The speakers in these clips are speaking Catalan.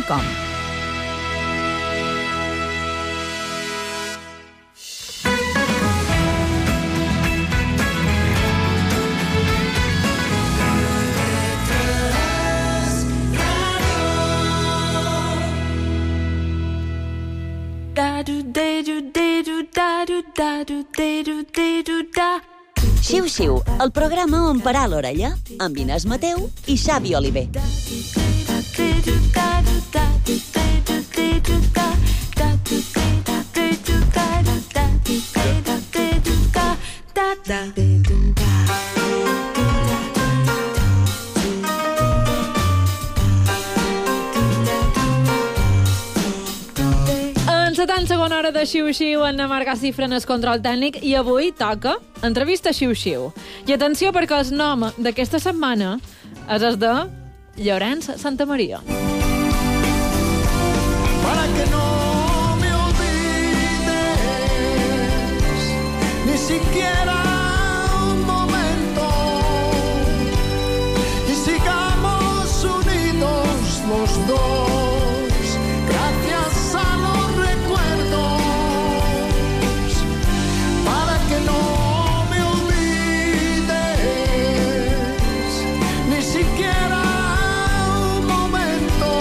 xiu-xiu@gmail.com. Xiu-xiu, el programa on parar l'orella, amb Inés Mateu i Xavi Oliver. En 70 hora de xiu-xiu, en Marc Cifra en el control tècnic, i avui toca entrevista xiu-xiu. I atenció, perquè el nom d'aquesta setmana és el de Llorenç Santamaria. Para que no me olvides ni siquiera un momento y sigamos unidos los dos gracias a los recuerdos. Para que no me olvides ni siquiera un momento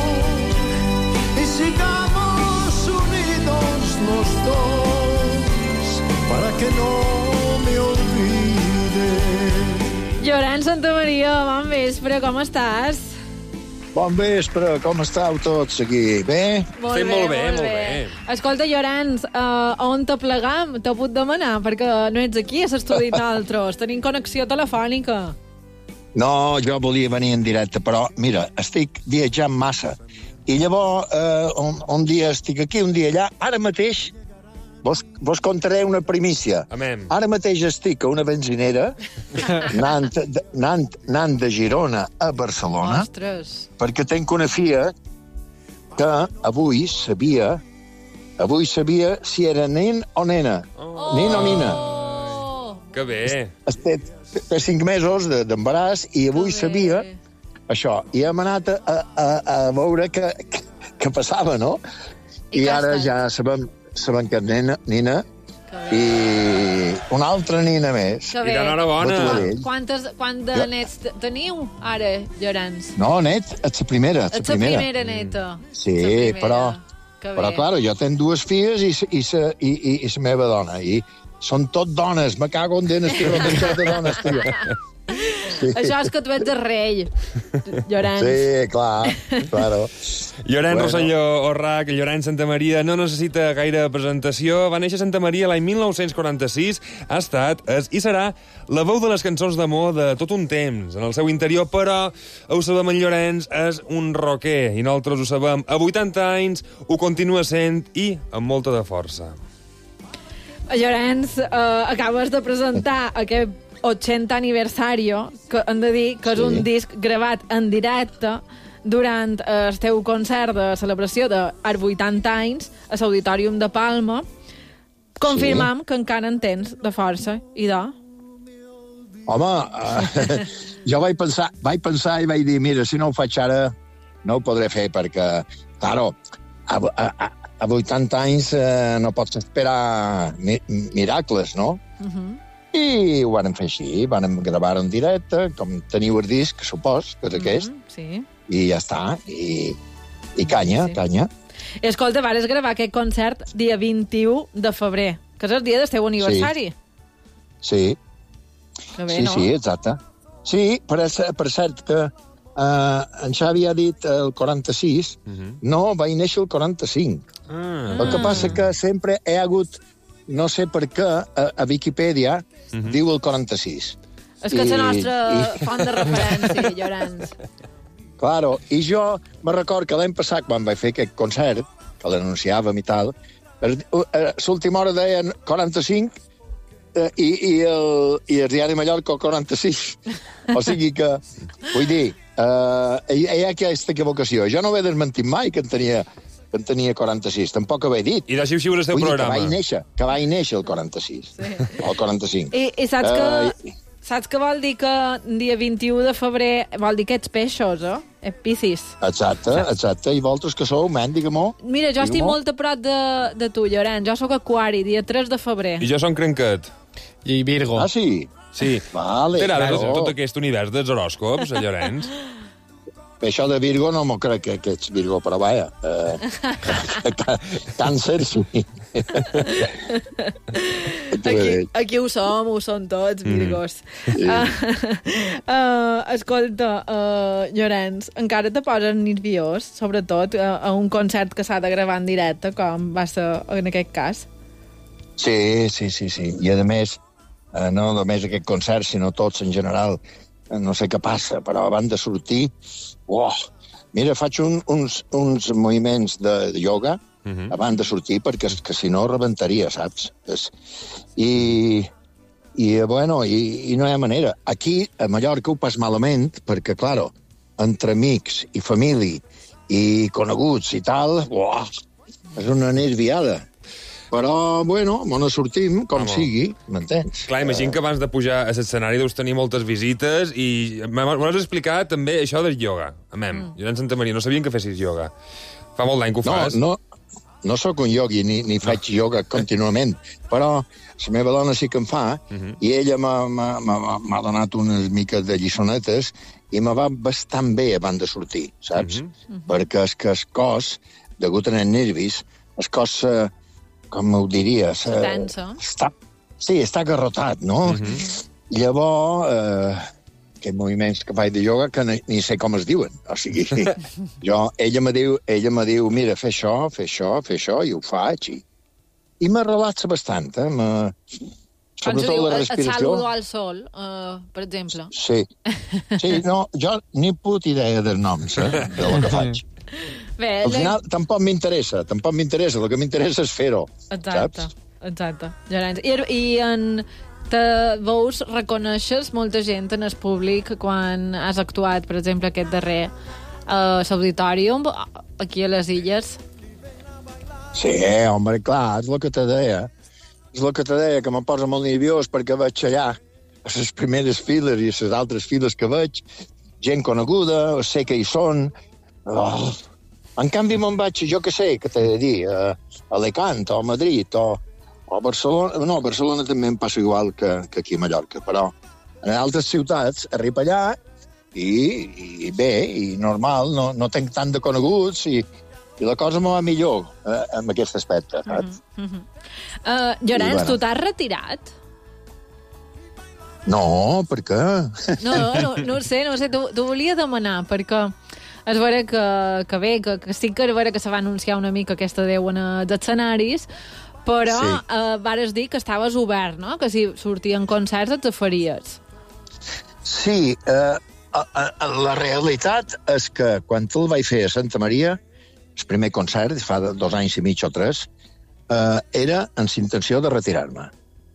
y sigamos unidos los dos para que no me olvides. Llorenç Santamaria, bon vespre, com estàs? Bon vespre, com estàu tots aquí? Bé? Molt bé. Escolta, Llorenç, on te plegam? T'ho puc demanar, perquè no ets aquí a l'estudi d'altres. Tenim connexió telefònica. No, jo volia venir en directe, però, mira, estic viatjant massa. I llavors, un dia estic aquí, un dia allà. Ara mateix, vos contaré una primícia. Amén. Ara mateix estic a una benzinera anant de Girona a Barcelona. Ostres. Perquè tenc una filla que avui sabia si era nen o nena. Nen o nina. Que bé. Té 5 mesos d'embaràs i avui sabia això. I hem anat a veure què passava, no? I ara ja sabem que és nina i una altra nina més. Que bé. I d'enhorabona. Quant de nets teniu ara, Llorenç? No, net, ets la primera. Ets la primera neta. Sí, però clar, jo tenc 2 filles i la meva dona. I són tot dones. Me cago en dents, tio, de dones, tio. Sí. Això és que tu ets el rei, Llorenç. Sí, clar, claro. Llorenç Rosselló Orrac, Llorenç Santamaria, no necessita gaire presentació. Va néixer a Santa Maria l'any 1946. Ha estat, és i serà la veu de les cançons d'amor de tot un temps en el seu interior, però ho sabem, en Llorenç és un rocker, i nosaltres ho sabem. A 80 anys ho continua sent i amb molta de força. Llorenç, acabes de presentar aquest 80 aniversario, que hem de dir que és un disc gravat en directe durant el teu concert de celebració dels 80 anys a l'Auditorium de Palma. Confirmam que encara en tens de força i de... Home, jo vaig pensar i vaig dir, mira, si no ho faig ara, no ho podré fer, perquè, claro, a 80 anys no pots esperar miracles, no? I ho vam fer així, vam gravar en directe, com teniu el disc, supos, que és aquest, sí. I ja està, i canya. I escolta, vares gravar aquest concert dia 21 de febrer, que és el dia del teu aniversari. Sí. Que bé, no? Sí, exacte. Sí, per cert que en Xavi ha dit el 46, no, vaig néixer el 45. El que passa que sempre he hagut, no sé per què, a Viquipèdia diu el 46. És que és la nostra font de referència, Llorenç. Claro, i jo me record que l'any passat, quan vaig fer aquest concert, que l'anunciàvem i tal, l'última hora deien 45 i el diari Mallorca 46. O sigui que, vull dir, hi ha aquesta equivocació. Jo no ho he desmentit mai que en tenia 46, tampoc ho he dit. I de xiu-xiu el teu programa. Que vaig néixer el 46, o el 45. I saps que Saps què vol dir que dia 21 de febrer vol dir que ets peixos, eh? Piscis. Exacte. I vosaltres que sou, men, digue-m'ho. Mira, jo estic molt a prop de tu, Llorenç. Jo sóc aquari, dia 3 de febrer. I jo som crenquet. I Virgo. Ah, sí? Sí. Vale, T'agrada claro. tot aquest univers dels horòscops, Llorenç? Això de Virgo no m'ho crec que ets Virgo, però vaja. Càncer, sí. Aquí ho som tots, Virgos. Escolta, Llorenç, encara te poses nerviós, sobretot a un concert que s'ha de gravar en directe, com va ser en aquest cas? Sí. I a més, no només aquest concert, sinó tots en general, no sé què passa, però abans de sortir... Mira, faig uns moviments de ioga abans de sortir, perquè que si no rebentaria, saps? I no hi ha manera. Aquí, a Mallorca, ho pas malament, perquè, claro, entre amics i família i coneguts i tal, és una nerviada. Però, bueno, no sortim, com sigui, m'entens? Clar, imagino que abans de pujar a l'escenari deus tenir moltes visites i m'ho has explicat també això del ioga. Llorenç Santamaria, no sabien que fessis ioga. Fa molt d'any que ho fas. No sóc un iogui, ni faig ioga contínuament, però la meva dona sí que en fa, i ella m'ha donat unes miques de lliçonetes i me va bastant bé abans de sortir, saps? Perquè és que el cos, degut als nervis, el cos... com ho diria... Tensa. Està agarrotat, no? Llavors, aquests moviments que faig de ioga que ni sé com es diuen. O sigui, ella me diu, mira, fer això, i ho faig. I me relaxa bastant, Sobretot la respiració. Et saludo al sol, per exemple. Sí, no, jo ni puta idea dels noms, de lo que faig. Bé, al final tampoc m'interessa, el que m'interessa és fer-ho, saps? Exacte. I veus, reconeixes molta gent en el públic quan has actuat, per exemple, aquest darrer l'Auditorium, aquí a les Illes? Sí, home, clar, és el que te deia. Que me posa molt nerviós perquè vaig allà a les primeres files i a les altres files que veig, gent coneguda, sé que hi són... En canvi, me'n vaig, jo què sé, què t'he de dir, a Alicant, o a Madrid, o a Barcelona... No, a Barcelona també em passa igual que aquí a Mallorca, però en altres ciutats arribo allà i bé, i normal, no tenc tant de coneguts i la cosa m'ho va millor en aquest aspecte, saps? Llorenç, tu t'has retirat? No, per què? No ho sé, t'ho volia demanar, perquè... És vera que bé, que sí que és vera que se va anunciar una mica aquesta Déu en els escenaris, però vares dir que estaves obert, no? Que si sortien concerts et faries. Sí, la realitat és que quan el vaig fer a Santa Maria, el primer concert, fa 2 anys i mig o 3, era amb intenció de retirar-me.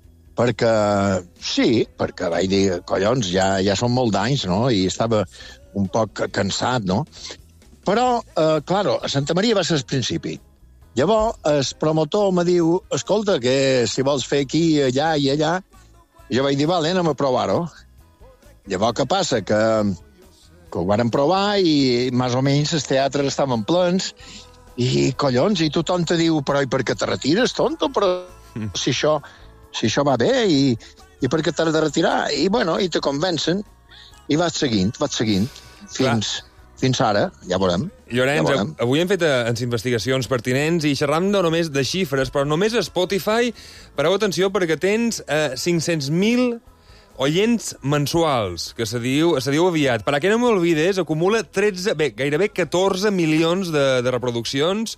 Perquè vaig dir, collons, ja són molt d'anys, no? I estava un poc cansat, no? Però, claro, a Santa Maria va ser al principi. Llavors, el promotor me diu, escolta, que si vols fer aquí, allà i allà, jo vaig dir, vale, anem a provar-ho. Llavors, què passa? Que ho vàrem provar i més o menys els teatres estaven plens i, collons, i tothom te diu, però i per què te retires, tonto? Però si això va bé i per què t'has de retirar? I, bueno, i te convencen i vaig seguint, fins ara, ja veurem. Llorenç, avui hem fet les investigacions pertinents i xerram no només de xifres, però només a Spotify, pareu atenció, perquè tens 500.000 oients mensuals, que se diu aviat. Per a què no m'olvides, acumula gairebé 14 milions de reproduccions.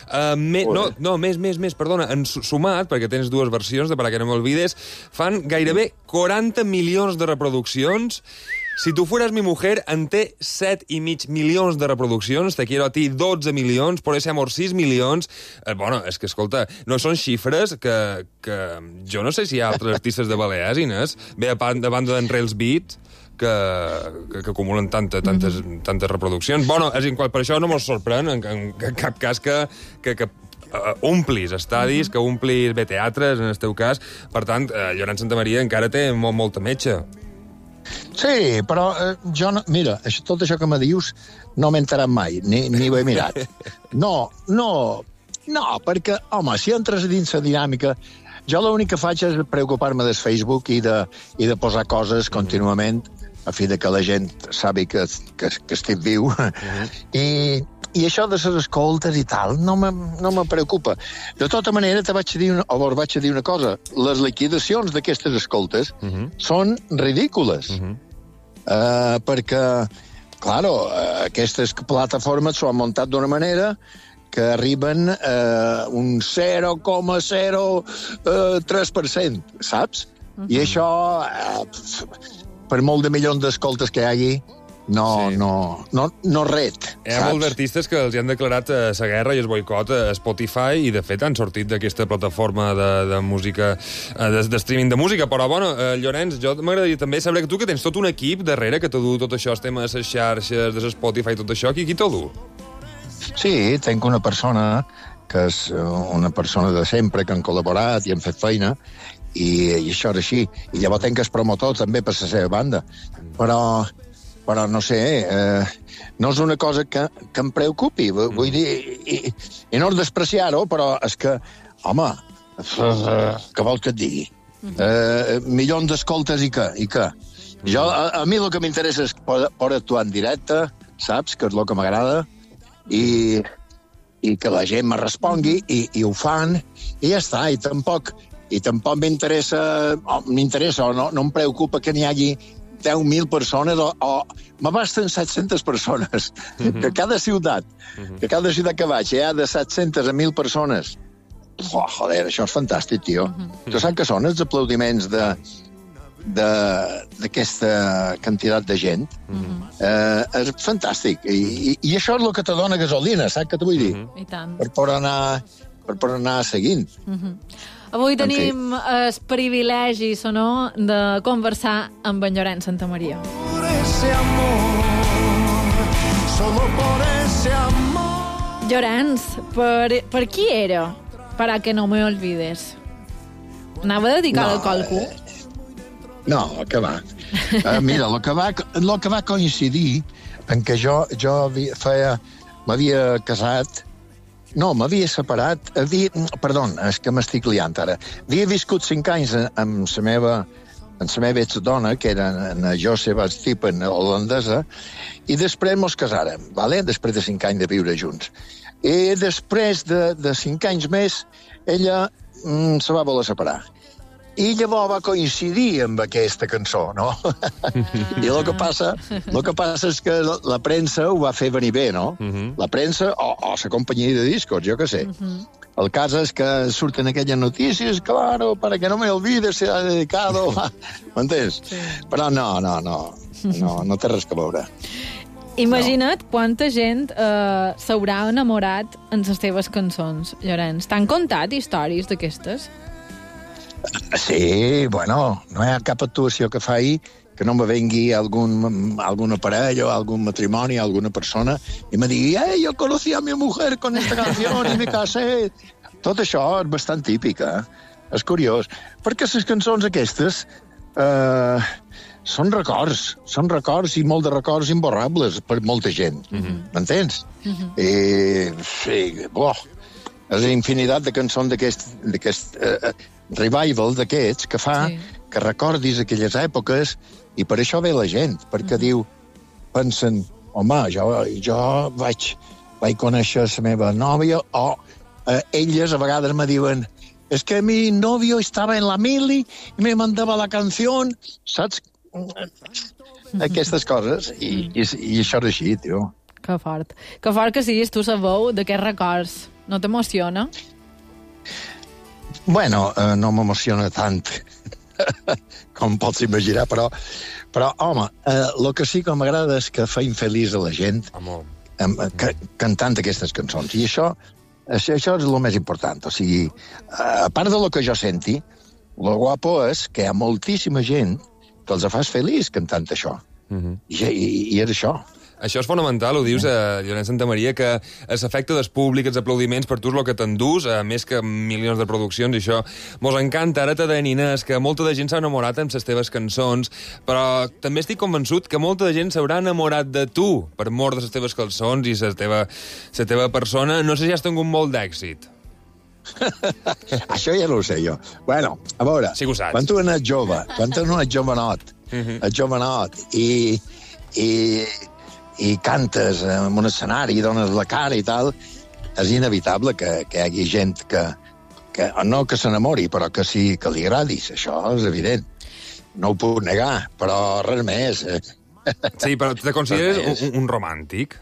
Més, perdona, en sumat, perquè tens 2 versions de Per a què no m'olvides, fan gairebé 40 milions de reproduccions. Si tu fueras mi mujer, en té 7,5 milions de reproduccions, Te quiero a ti 12 milions, Por ese amor 6 milions... Bueno, és que, escolta, no són xifres que jo no sé si hi ha altres artistes de Balears, Inés, bé, a banda d'en Rails Beat, que acumulen tantes reproduccions. Bueno, per això no mos sorprèn en cap cas que omplis estadis, que omplis teatres, en el teu cas. Per tant, Llorenç Santamaria encara té molta metxa. Sí, però jo no... Mira, tot això que me dius no m'he enterat mai, ni ho he mirat. No, perquè, home, si entres dins la dinàmica... Jo l'únic que faig és preocupar-me del Facebook i de posar coses contínuament a fi de que la gent sabi que estic viu. I això de les escoltes i tal no me preocupa. De tota manera, te vaig dir una cosa. Les liquidacions d'aquestes escoltes són ridícules. Perquè, claro, aquestes plataformes s'ho han muntat d'una manera que arriben a un 0,03%, saps? I això, per molt de milions d'escoltes que hi hagi, no ret. Hi ha molts artistes que els han declarat la guerra i el boicot a Spotify i, de fet, han sortit d'aquesta plataforma de música, de streaming de música. Però, bueno, Llorenç, jo m'agradaria també saber que tu que tens tot un equip darrere que t'ha dut tot això, el tema de les xarxes, de Spotify, tot això, qui t'ha dut? Sí, tinc una persona que és una persona de sempre, que han col·laborat i han fet feina, i això és així. I llavors tinc el promotor també per la seva banda. Però no sé, no és una cosa que em preocupi. Vull dir, i no és despreciar-ho, però és que, home, què vols que et digui? Milions d'escoltes i què? Jo, a mi el que m'interessa és poder actuar en directe, saps? Que és el que m'agrada, i que la gent me respongui, i ho fan, i ja està, i tampoc m'interessa o no em preocupa que n'hi hagi 10.000 persones o m'abasten 700 persones. Que cada ciutat que vaig hi ha de 700 a 1.000 persones. Joder, això és fantàstic, tio. Tu saps què són els aplaudiments d'aquesta quantitat de gent? És fantàstic. I això és el que te dona gasolina, saps què t'ho vull dir? I tant. Per poder anar seguint. Avui tenim el privilegi, no?, de conversar amb en Llorenç Santamaria. Llorenç, per qui era? Para que no me olvides. Anava dedicada a qualcú? No, que va. Mira, el que va coincidir en què jo m'havia casat. No, m'havia separat. Perdó, és que m'estic liant ara. Havia viscut 5 anys amb la meva exdona, que era en Joseba Stippen, holandesa, i després mos casàrem, després de 5 anys de viure junts. I després de 5 anys més, ella se va voler separar. I llavors va coincidir amb aquesta cançó, no? I el que passa és que la premsa ho va fer venir bé, no? La premsa o la companyia de discos, jo què sé. El cas és que surten aquelles notícies, claro, para que no me olvides, se ha dedicado... M'entens? Sí. Però no té res a veure. Imagina't quanta gent s'haurà enamorat en les teves cançons, Llorenç. T'han contat històries d'aquestes? Sí, bueno, no hi ha cap actuació que faci que no me vengui alguna parella o algun matrimoni, alguna persona, i me digui, yo conocí a mi mujer con esta canción y me casé. Tot això és bastant típic, És curiós. Perquè les cançons aquestes són records i molt de records imborrables per molta gent. M'entens? I sí, és infinitat de cançons d'aquest revival d'aquests que fa que recordis aquelles èpoques, i per això ve la gent, perquè pensen, home, jo vaig conèixer la meva nòvia, o elles a vegades me diuen, es que mi novio estava en la mili i me mandava la canció, saps? Aquestes coses, i això és així, tio. Que fort. Que fort que siguis tu la veu d'aquests records. No t'emociona? Bueno, no m'emociona tant com pots imaginar, però home, el que sí que m'agrada és que feim feliç a la gent cantant aquestes cançons. I això és el més important. O sigui, a part de lo que jo senti, lo guapo és que hi ha moltíssima gent que els fas feliç cantant això. I és això. Això és fonamental, ho dius, Llorenç Santamaria, que l'efecte del públic, els aplaudiments, per tu és el que t'endús, més que milions de produccions, i això mos encanta. Ara t'ha de Inés, que molta de gent s'ha enamorat amb les teves cançons, però també estic convençut que molta de gent s'haurà enamorat de tu, per mort de les teves cançons i la teva persona. No sé si has tingut molt d'èxit. Això ja no ho sé jo. Bueno, a veure, Sí que ho saps. quan tu ets jove, ets jovenot i cantes en un escenari, dones la cara i tal, és inevitable que hi hagi gent que no que s'enamori, però que sí que li agradis. Això és evident. No ho puc negar, però res més. Sí, però te consideres un romàntic?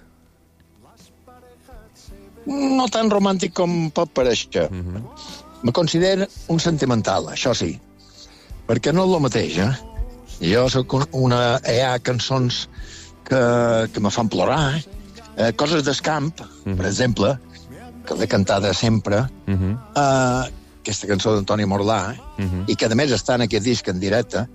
No tan romàntic com pot parèixer. Me considero un sentimental, això sí. Perquè no és el mateix, Jo soc hi ha cançons que me fan plorar, coses d'escamp, per exemple, que l'he cantada sempre, aquesta cançó d'Antoni Morlà, i que a més està en aquest disc en directe,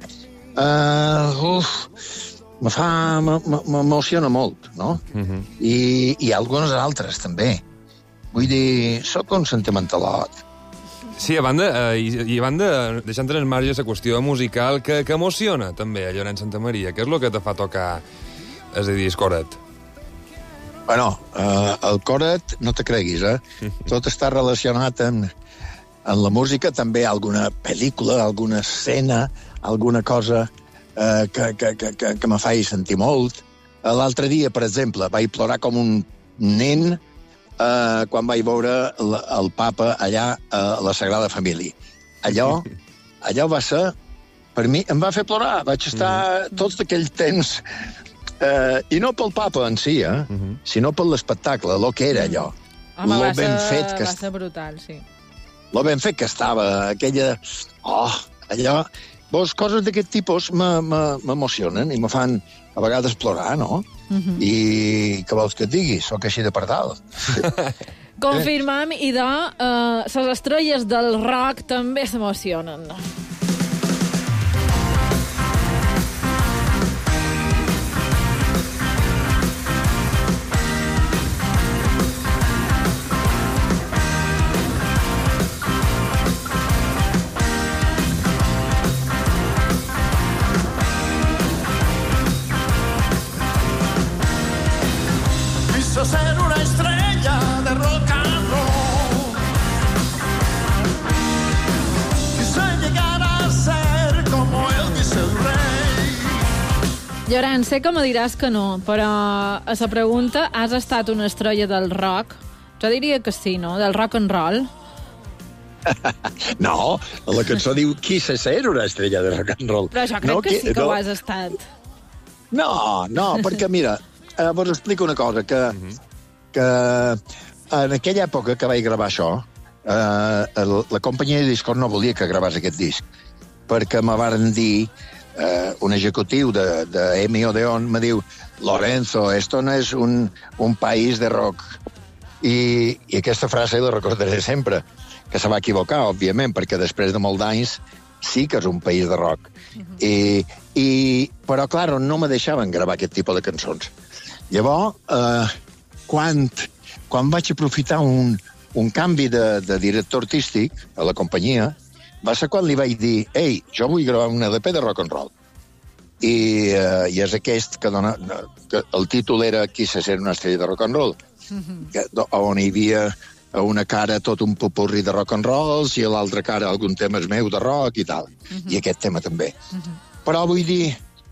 m'emociona molt, no? I algunes altres, també. Vull dir, sóc un sentimentalot. Sí, a banda, deixant en marge la qüestió musical, que emociona també a Llorenç Santamaria. Què és el que te fa tocar el disc Coret? Bueno, el Coret, no te creguis, tot està relacionat amb la música, també alguna pel·lícula, alguna escena, alguna cosa que me faci sentir molt. L'altre dia, per exemple, vaig plorar com un nen quan vaig veure el papa allà a la Sagrada Família. Allò va ser, per mi, em va fer plorar. Vaig estar tots aquell temps, i no pel papa en si, sinó per l'espectacle, el que era allò. Home, va ser brutal, sí. Lo ben fet que estava, aquella... allò... Coses d'aquest tipus m'emocionen i me fan a vegades plorar, no? I què vols que et digui? Soc així de pardal. Confirmam, i les estrelles del rock també s'emocionen. Quiso ser una estrella de rock and roll. Quiso llegar a ser como Elvis el rey. Llorenç, sé que me diràs que no, però a la pregunta, has estat una estrella del rock? Jo diria que sí, no? Del rock and roll? No, la cançó diu quise ser una estrella de rock and roll. Però jo crec que sí que ho has estat. No, perquè mira, vos explico una cosa, que en aquella època que vaig gravar això, la companyia de discos no volia que gravés aquest disc, perquè me varen dir, un executiu de EMI Odeon me diu, Lorenzo, esto no es un país de rock. I aquesta frase la recordaré sempre, que se va equivocar, òbviament, perquè després de molts anys sí que és un país de rock. Però, clar, no me deixaven gravar aquest tipus de cançons. Llavors, quan vaig aprofitar un canvi de director artístic a la companyia, va ser quan li vaig dir, ei, jo vull gravar un LP de rock and roll. I és aquest que el títol era Quise ser una estrella de rock and roll, on hi havia a una cara tot un popurri de rock and rolls i a l'altra cara algun tema meu de rock i tal. I aquest tema també. Però vull dir,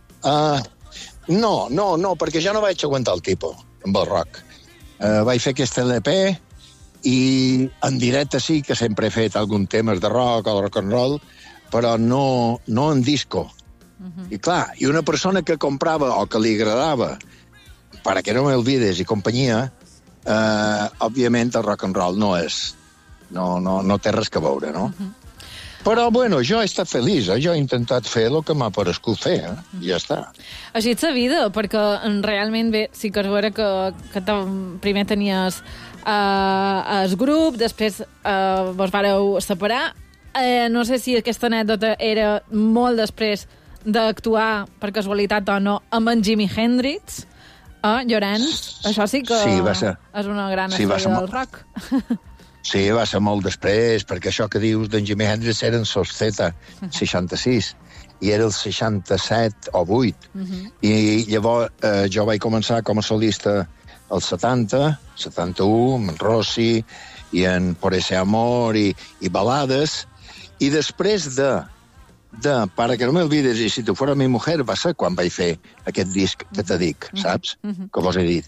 no, perquè ja no vaig aguantar el tipus amb el rock. Vaig fer aquest LP i en directe sí que sempre he fet algun temes de rock o de rock and roll, però no en disco. I clar, i una persona que comprava o que li agradava Para que no me olvides i companyia, òbviament el rock and roll no té res que veure, no? Però, bueno, jo he estat feliç, jo he intentat fer el que m'ha parescut fer, i ja està. Així és la vida, perquè realment bé, sí que és vera que primer tenies el grup, després vos vareu separar. No sé si aquesta anècdota era molt després d'actuar, per casualitat o no, amb en Jimi Hendrix. Llorenç, això sí que Sí, va ser. és una gran Sí, va ser estrella del molt- rock. Sí, va ser molt després, perquè això que dius d'en Jimi Hendrix eren sos Z, 66, i era el 67 o 8. I llavors jo vaig començar com a solista als 70, 71, amb en Rossi, i en Por ese amor, i balades, i després de Para que no me olvides i si tu fuera mi mujer va ser quan vaig fer aquest disc que te dic, saps? Que vos he dit.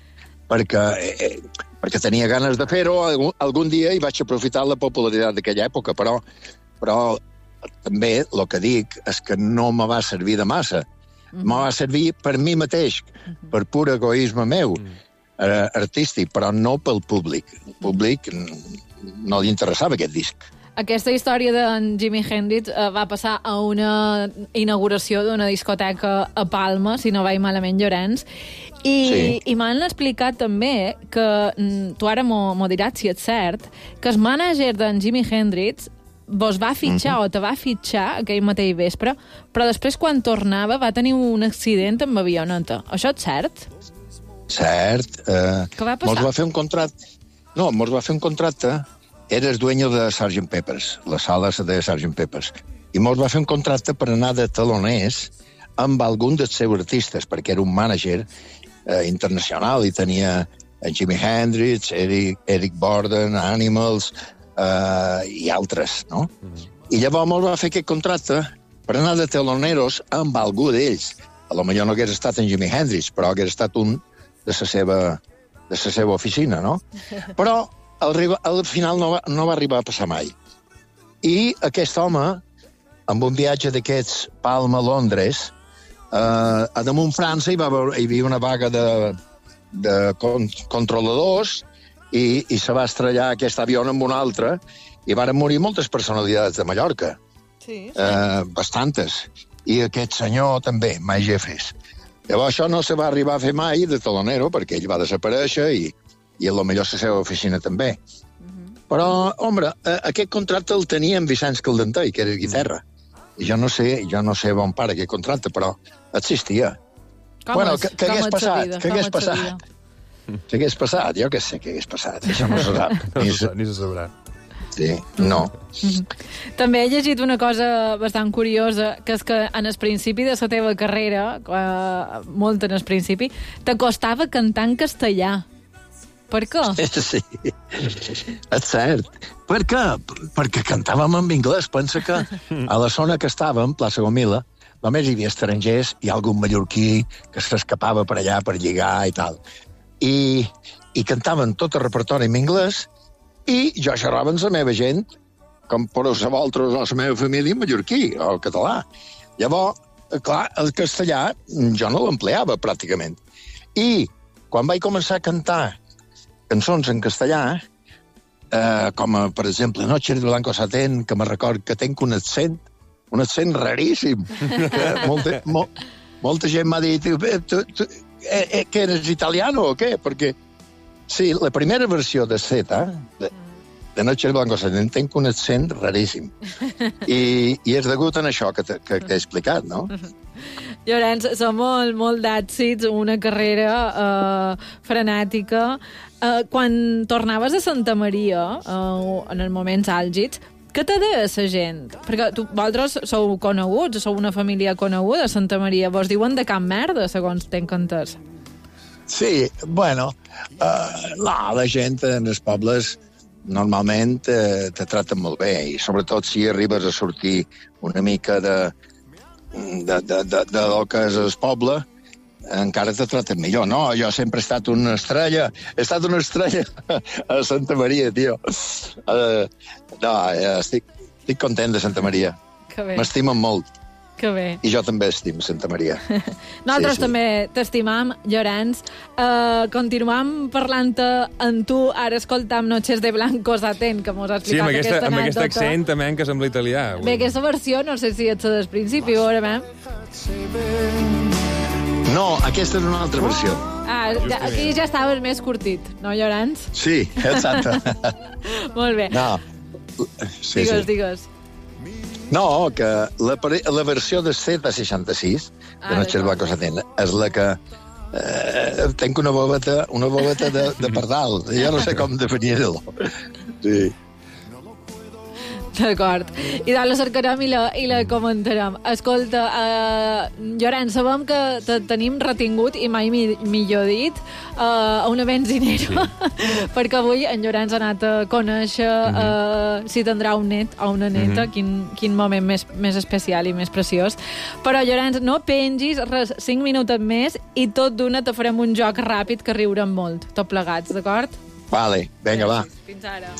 Perquè tenia ganes de fer-ho algun dia i vaig aprofitar la popularitat d'aquella època, però també el que dic és que no me va servir de massa. Me va servir per mi mateix, per pur egoisme meu, artístic, però no pel públic. El públic no li interessava aquest disc. Aquesta història d'en Jimi Hendrix va passar a una inauguració d'una discoteca a Palma, si no vaig malament, Llorenç, i m'han explicat també que, tu ara m'ho diràs si és cert, que el mànager d'en Jimi Hendrix vos va fitxar o te va fitxar aquell mateix vespre, però després quan tornava va tenir un accident amb avioneta. Això és cert? Cert. Què va passar? Mos va fer un contracte. No, mos va fer un contracte. Era el dueño de Sgt. Peppers, la sala de Sgt. Peppers. I mos va fer un contracte per anar de taloners amb algun dels seus artistes, perquè era un mànager internacional i tenia en Jimi Hendrix, Eric Burdon, Animals i altres, no? I llavors mos va fer aquest contracte per anar de teloneros amb algú d'ells. A lo millor no hagués estat en Jimi Hendrix, però hagués estat un de la seva oficina, no? Però al final no va arribar a passar mai. I aquest home, amb un viatge d'aquests Palma-Londres, a damunt França hi havia una vaga de controladors i se va estrellar aquest avió amb un altre i varen morir moltes personalitats de Mallorca. Sí. Bastantes. I aquest senyor també, Mike Jeffries. Llavors això no se va arribar a fer mai de talonero perquè ell va desaparèixer i a lo millor la seva oficina també. Però, home, aquest contracte el tenia en Vicenç Caldentei, que era guitarra. I jo no sé on para aquest contracte, però existia. Què hagués passat? Què hagués passat? Què hagués passat? Jo què sé què hagués passat. Això no se sap. Ni se sabrà. Sí, no. També he llegit una cosa bastant curiosa, que és que en el principi de la teva carrera, molt en el principi, t'acostava cantar en castellà. Per què? Sí, és cert. Per què? Perquè cantàvem en anglès. Pensa que a la zona que estàvem, plaça Gomila, només hi havia estrangers i algun mallorquí que s'escapava per allà per lligar i tal. I cantaven tot el repertori en anglès i jo xerrava amb la meva gent, com per vosaltres o la meva família en mallorquí o el català. Llavors, clar, el castellà jo no l'empleava pràcticament. I quan vaig començar a cantar cançons en castellà, com, per exemple, Noche de Blanco Satén, que me record que tenc un accent raríssim. Molta gent m'ha dit, que eres italiano o què? Perquè, sí, la primera versió de Zeta, de Noche de Blanco Satén, tenc un accent raríssim. I és degut a això que t'he explicat, no? Llorenç, som molt d'èxits, una carrera frenètica. Quan tornaves a Santa Maria, en els moments àlgids, què te deia la gent? Perquè vosaltres sou coneguts, sou una família coneguda a Santa Maria. Vos diuen de cap merda, segons tenc entès. Sí, bueno, la gent en els pobles normalment te traten molt bé, i sobretot si arribes a sortir una mica del que és el poble, encara te traten millor. No, jo sempre he estat una estrella a Santa Maria, tio. No, estic content de Santa Maria. M'estimen molt. Que bé. I jo també estimo Santa Maria. Nosaltres també t'estimam, Llorenç. Continuam parlant amb tu. Ara escoltam Noches de Blanco Satén, que mos ha explicat aquesta anècdota. Amb aquest accent també que sembla italià. Bé, aquesta versió no sé si ets del principi, ho veurem. No, aquesta és una altra versió. Aquí ja estaves més curtit, no, Llorenç? Sí, exacte. Molt bé. No. Sí, digues. No, que la versió de Z66, de Noche de Blanco Satén, és la que Tenc una bobeta de pardal. Jo no sé com definir-lo. Sí. D'acord. I doncs la cercarem i la comentarem. Escolta, Llorenç, sabem que tenim retingut, i mai millor dit, a una benzinera, perquè avui en Llorenç ha anat a conèixer si tindrà un net o una neta, quin moment més especial i més preciós. Però, Llorenç, no pengis res, 5 minuts més, i tot d'una te farem un joc ràpid que riurem molt, tot plegats, d'acord? Vale, vinga, va. Fins ara.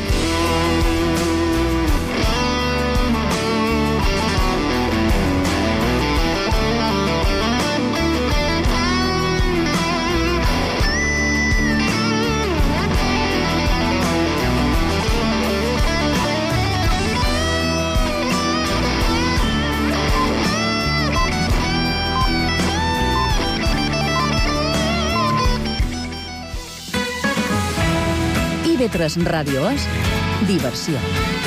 IB3 Ràdio és diversió.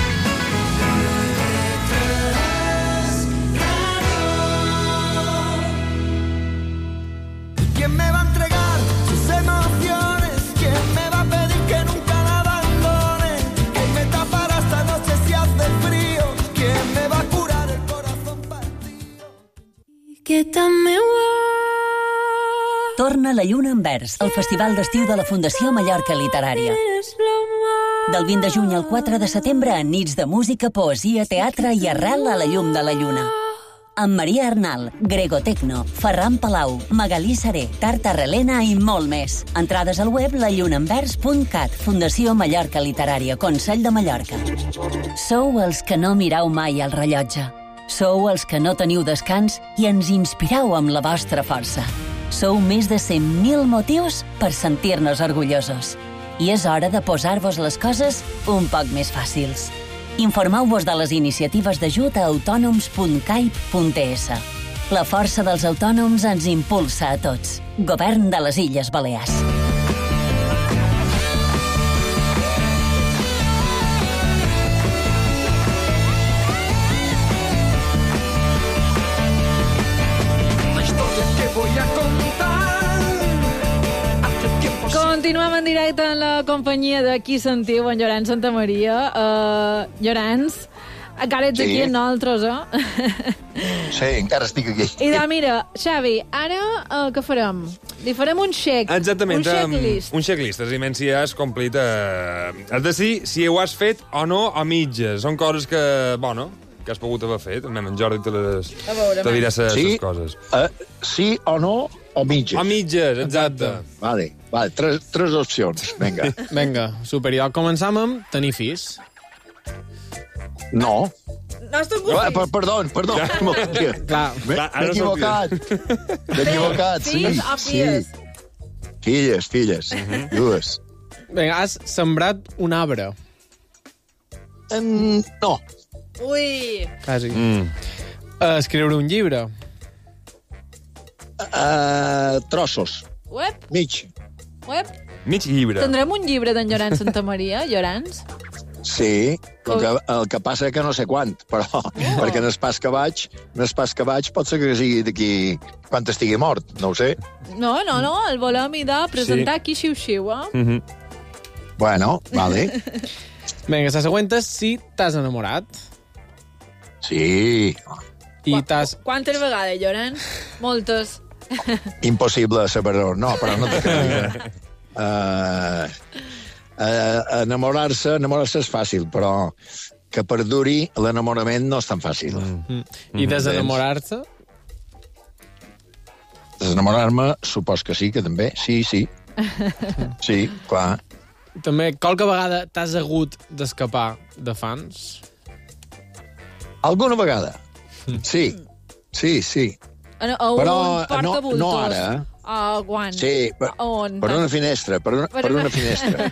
¿Quién me va a entregar sus emociones? ¿Quién me va a pedir que nunca la abandone? ¿Quién me tapará esta noche si hace frío? ¿Quién me va a curar el corazón partido? Que també Torna la lluna en vers, el festival d'estiu de la Fundació Mallorca Literària. Del 20 de juny al 4 de setembre, en nits de música, poesia, teatre i arrel a la llum de la lluna. Amb Maria Arnal, Grego Tecno, Ferran Palau, Magalí Seré, Tarta Relena i molt més. Entrades al web lallunaenvers.cat, Fundació Mallorca Literària, Consell de Mallorca. Sou els que no mireu mai el rellotge. Sou els que no teniu descans i ens inspireu amb la vostra força. Sou més de 100.000 motius per sentir-nos orgullosos. I és hora de posar-vos les coses un poc més fàcils. Informeu-vos de les iniciatives d'ajut a autònoms.caip.es. La força dels autònoms ens impulsa a tots. Govern de les Illes Balears. Continuem en directe en la companyia de Qui sentiu, en Llorenç Santamaria. Llorenç, encara ets aquí amb nosaltres, Sí, encara estic aquí. I mira, Xavi, ara què farem? Li farem un check. Exactament, un checklist. Un checklist, és imens si has complit... Has de dir si ho has fet o no a mitges. Són coses que, bueno, que has pogut haver fet. En Jordi te dirà les coses. Sí o no o mitges? O mitges, exacte. Vale, tres opcions, vinga. Vinga, superior. Començam amb tenir fills. No. No has tingut Perdó. Clar, M'he equivocat. M'he equivocat, sí. Fills o filles? Filles. Dues. vinga, has sembrat un arbre. No. Ui. Quasi. Escriure un llibre. Trossos. Uep. Mig. Mig llibre. Tindrem un llibre d'en Llorenç Santamaria, Llorenç? Sí, el que passa és que no sé quant, però perquè en el pas que vaig pot ser que sigui d'aquí quan estigui mort, no ho sé. No, el volem presentar aquí xiu-xiu, Bueno, vale. Vinga, la següent és si t'has enamorat. Sí. I t'has... Quantes vegades, Llorenç? Moltes. Impossible saber-ho. No, però no te creguis. Enamorar-se és fàcil, però que perduri l'enamorament no és tan fàcil. I desenamorar-se? Desenamorar-me, supos que sí, que també. Sí. Sí, clar. També, qualque vegada t'has hagut d'escapar de fans? Alguna vegada. Sí. Però no ara. Quan? Sí, per una finestra. Per una finestra.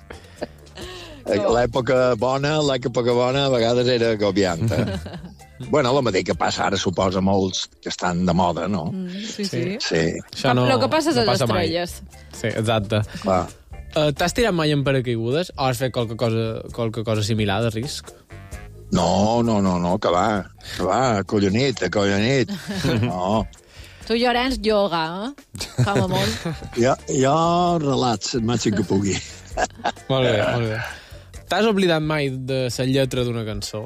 L'època bona a vegades era agobianta. Bueno, el mateix que passa ara, suposa, molts que estan de moda, no? Sí. Això El que passa és a les estrelles. Sí, exacte. Clar. T'has tirat mai en paracaigudes o has fet qualque cosa similar de risc? No, que va, collonit. No. Tu, Llorenç, ioga, com a molt. Jo relats, el màxim que pugui. Molt bé, molt bé. T'has oblidat mai de la lletra d'una cançó?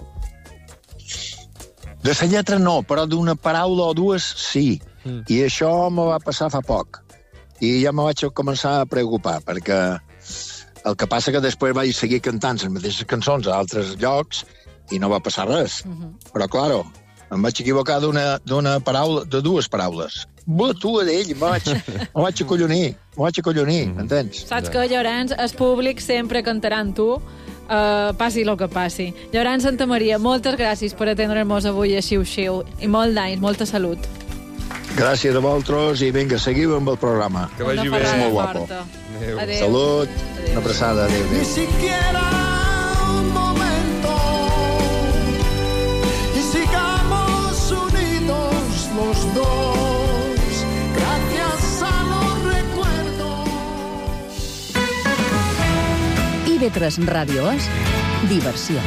De la lletra no, però d'una paraula o dues sí. I això me va passar fa poc. I ja me vaig començar a preocupar, perquè el que passa que després vaig seguir cantant les mateixes cançons a altres llocs i no va passar res. Però, claro, em vaig equivocar d'una paraula, de dues paraules. Tu d'ell, me vaig acollonir, entens? Saps que, Llorenç, el públic sempre cantarà amb tu, passi el que passi. Llorenç Santamaria, moltes gràcies per atendre'ns avui a Xiu-Xiu i molt d'anys, molta salut. Gràcies a vosaltres i vinga, seguiu amb el programa. Que vagi bé. És molt guapo. Adéu. Salut, una abraçada, adéu. Ni siquiera un momento y sigamos unidos los dos gracias a los recuerdos. IB3 Ràdio és diversió.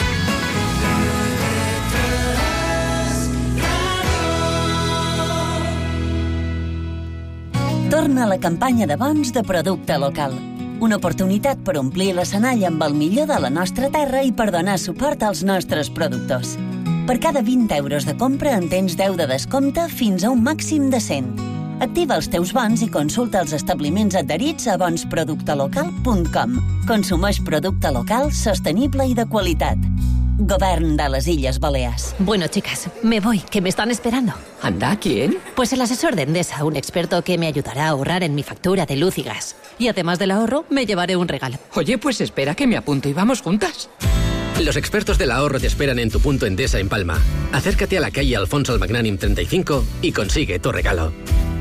Torna a la campanya de bons de producte local. Una oportunitat per omplir l'escenari amb el millor de la nostra terra i per donar suport als nostres productors. Per cada 20 euros de compra en tens 10 de descompte fins a un màxim de 100. Activa els teus bons i consulta els establiments adherits a bonsproductelocal.com. Consumeix producte local, sostenible i de qualitat. Govern de les Illes Balears. Bueno, chicas, me voy, que me están esperando. ¿Anda? ¿Quién? Pues el asesor de Endesa, un experto que me ayudará a ahorrar en mi factura de luz y gas. Y además del ahorro, me llevaré un regalo. Oye, pues espera que me apunto y vamos juntas. Los expertos del ahorro te esperan en tu punto Endesa en Palma. Acércate a la calle Alfonso el Magnánim 35 y consigue tu regalo.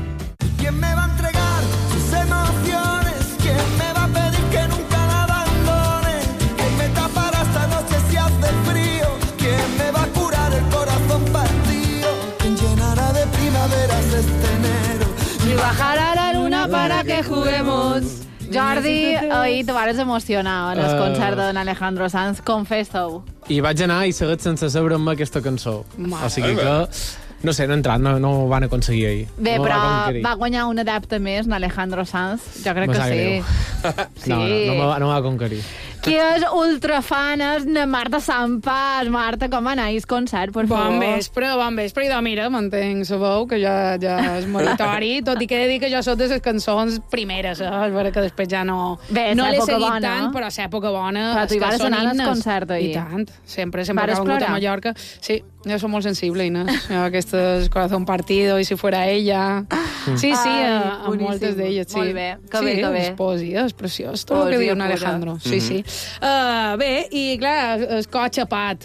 ¿Quién me va a entregar sus emociones? ¿Quién me va a pedir que nunca la abandone? ¿Quién me tapará esta noche si hace frío? ¿Quién me va a curar el corazón partido? ¿Quién llenará de primaveras este enero? Y bajará la luna para que juguemos. Jordi, ahir te vares emocionar en el concert d'en Alejandro Sanz, confessa-ho. I vaig anar i seguit sense sabre'm aquesta cançó. O sigui que, no sé, no he entrat, no ho van aconseguir ahir. Bé, no però va guanyar un adepte més, en Alejandro Sanz. Jo crec que sí. Sí. No va conquerir. Qui és ultrafan és na Marta Sampas. Marta, com va anar el concert, per favor? Bon vespre. I mira, mantenc la veu, que ja és meritori, tot i que he de dir que jo soc de les cançons primeres, és vera que després ja no... Bé, no l'he seguit bona. tant, però és època bona. Però tu hi vas anar al concert ahir. I tant, sempre que ha vingut a Mallorca. Sí, jo soc molt sensible, Inés. Aquestes Corazón Partido, i si fuera ella... Sí, a moltes d'elles, sí. Molt bé, que bé. És poesia, és preciós, tot el que diu en Alejandro. Sí. Bé, i clar, el cotxe pat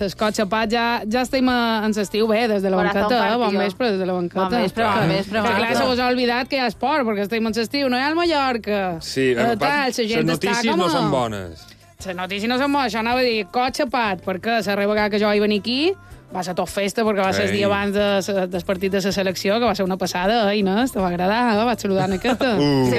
ja estem en l'estiu, bé, des de la banqueta, bon vespre, des de la banqueta. Bon vespre. Que clar, se vos ha oblidat que hi ha esport, perquè estem en l'estiu, no hi ha al Mallorca. Sí, les notícies no són bones. Les notícies no són bones, això anava a dir cotxe pat, perquè la vegada que jo vaig venir aquí va ser tot festa, perquè va ser el dia abans del partit de la selecció, que va ser una passada, Inés, te va agradar, vaig saludar en aquesta.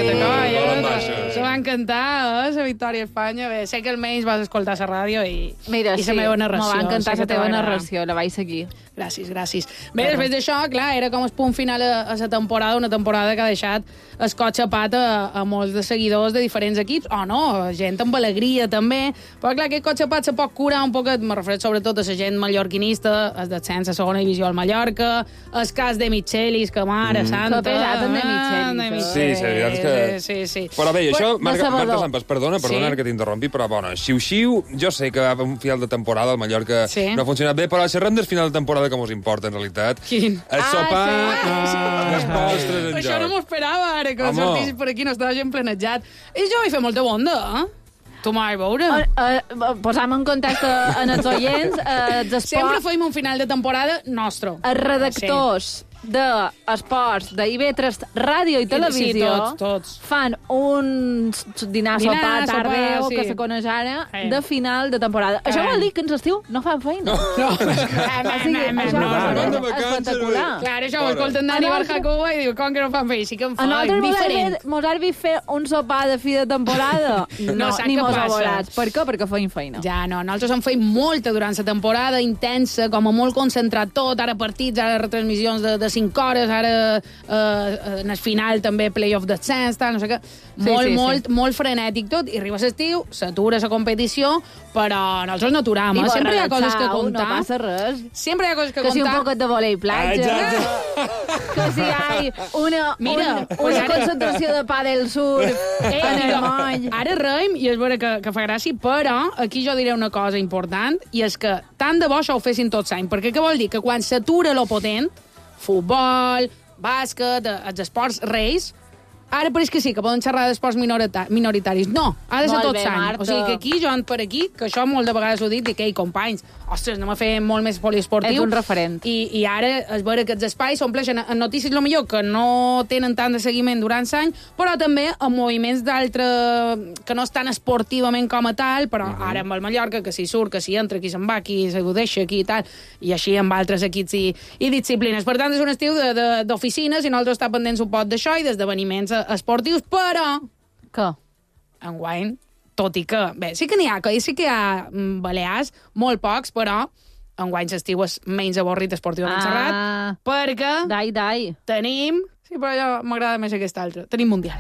Se va encantar, la victòria a Espanya. Bé, sé que almenys vas escoltar la ràdio i la meva narració. M'ho va encantar la teva narració, la vaig seguir. Gràcies. Bé, després d'això, clar, era com el punt final a la temporada, una temporada que ha deixat el cotxe pat a molts de seguidors de diferents equips, o no, gent amb alegria també, però clar, aquest cotxe pat se pot curar un poquet, me refereixo sobretot a la gent mallorquinista, el descens a segona divisió al Mallorca, el cas de Michelis, que mare santa... Tot pesat amb de Michelis. Sí, la veritat és que... Sí. Però bé, això, Marta Sampas, perdona que t'interrompi, però bona, Xiu-Xiu, jo sé que a un final de temporada al Mallorca no ha funcionat bé, però xerrem del final de temporada que mos importa, en realitat. Quin? El sopar dels postres en joc. Això no m'ho esperava, ara, que sortissis per aquí, no estava gent planejat. I jo vaig fer molta bonda, Tu m'ho vaig veure. Posam en contacte en els oients. Sempre feim un final de temporada nostre. Els redactors d'esports d'IB3 Ràdio i Televisió tots. fan un dinar sopar tardeu que se coneix ara de final de temporada. Això vol dir que en l'estiu no fan feina. Això és espectacular. Clar, això ho escolten Dani Barjacuba i diu, com que no fan feina? Sí que en fan, diferent. Mos has vist fer un sopar de fi de temporada? No, ni mos ha volat. Per què? Perquè feim feina. Ja, no, nosaltres en feim molta durant la temporada, intensa, com a molt concentrat tot, ara partits, ara retransmissions de 5 hores, ara en el final també Playoff Descens, no sé què. Molt frenètic tot, i arriba l'estiu, s'atura la competició, però no els n'aturem. Sempre hi ha coses que contar. No passa res. Sempre hi ha coses que contar. Que si un poc de volei platja. Que si hi ha una concentració de pàdel surf en el moll. Ara reim, i és vera que fa gràcia, però aquí jo diré una cosa important, i és que tant de bo això ho fessin tots l'any, perquè què vol dir? Que quan s'atura lo potent, futbol, bàsquet, els esports reis, ara pareix que sí, que poden xerrar d'esports minoritaris. No, ha de ser tot l'any. O sigui que aquí, jo per aquí, que això molt de vegades ho dic, dic, ei, companys, ostres, anem a fer molt més poliesportiu. Ets un referent. I ara és vera que els espais s'ompleixen en notícies, lo millor, que no tenen tant de seguiment durant l'any, però també en moviments d'altres que no estan esportivament com a tal, però ara amb el Mallorca, que s'hi surt, que s'hi entra, qui se'n va, qui s'ho deixa, aquí i tal, i així amb altres equips i disciplines. Per tant, és un estiu d'oficines i nosaltres estem pendents un pot d'això i d'esdeveniments esportius, però... Què? Enguany, tot i que... Bé, sí que n'hi ha, sí que hi ha balears, molt pocs, però enguany l'estiu és menys avorrit esportivament xerrat, perquè... Dai. Tenim... Sí, però jo m'agrada més aquest altre. Tenim Mundial.